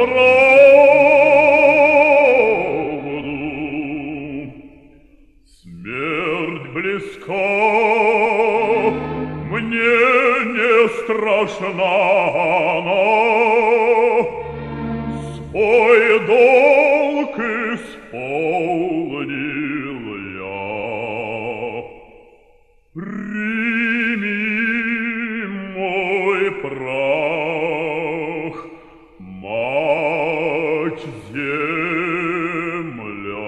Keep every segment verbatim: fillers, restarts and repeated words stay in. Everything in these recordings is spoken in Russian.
правду. Смерть близка, мне не страшна она. Свой долг исполнил я. Прими мой прах, мать земля.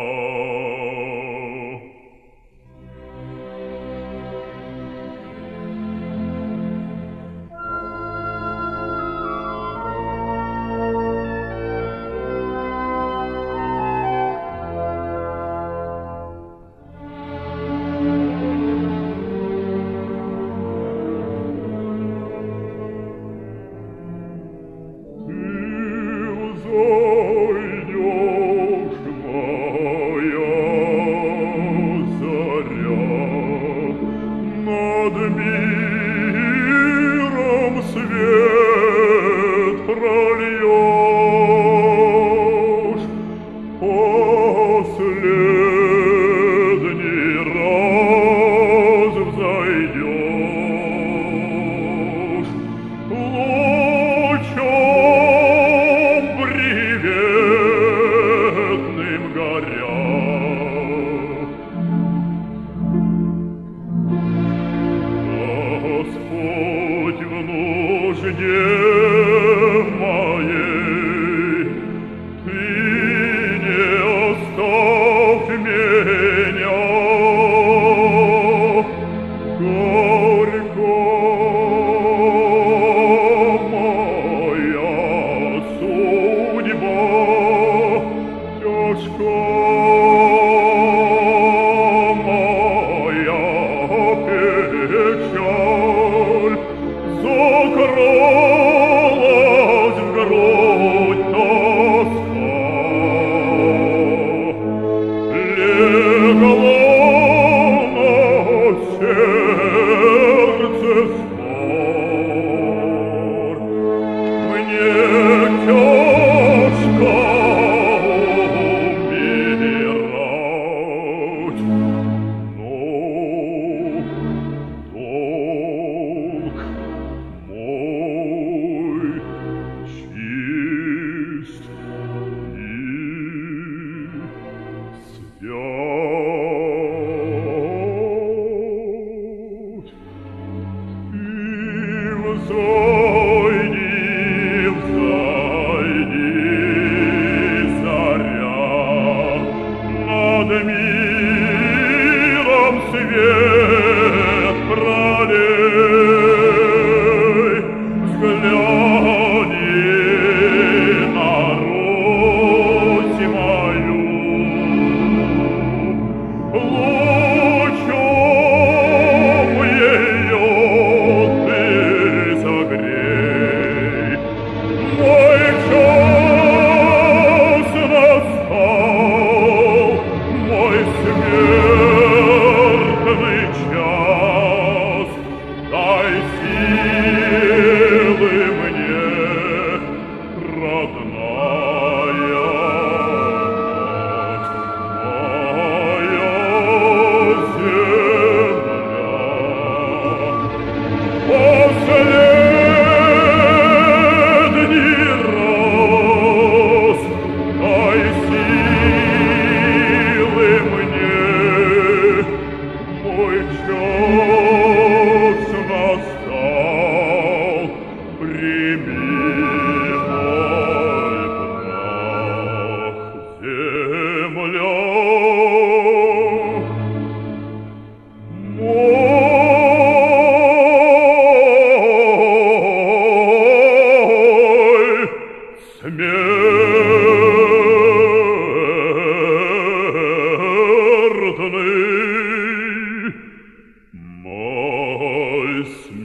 Над миром свет прольешь, последний раз взойдешь, лучом приветным горя. Господь в нужде моей, Ты не оставь меня. Горько моя судьба, тяжко моя печаль. Закралась в грудь тоска, легла на сердце скорбь. Мне тяжко умирать, но долг мой чист и свят. Ты взойди, взойди, заря, над миром свет пролей. Взгляни на Русь мою, лучом ее ты согрей. Мой час настал, мой смертный час. Дай силы мне, родная мать, моя земля. Последний раз дай силы мне, мой час настал. Прими мой прах, земля. Мой смертный, мой смертный.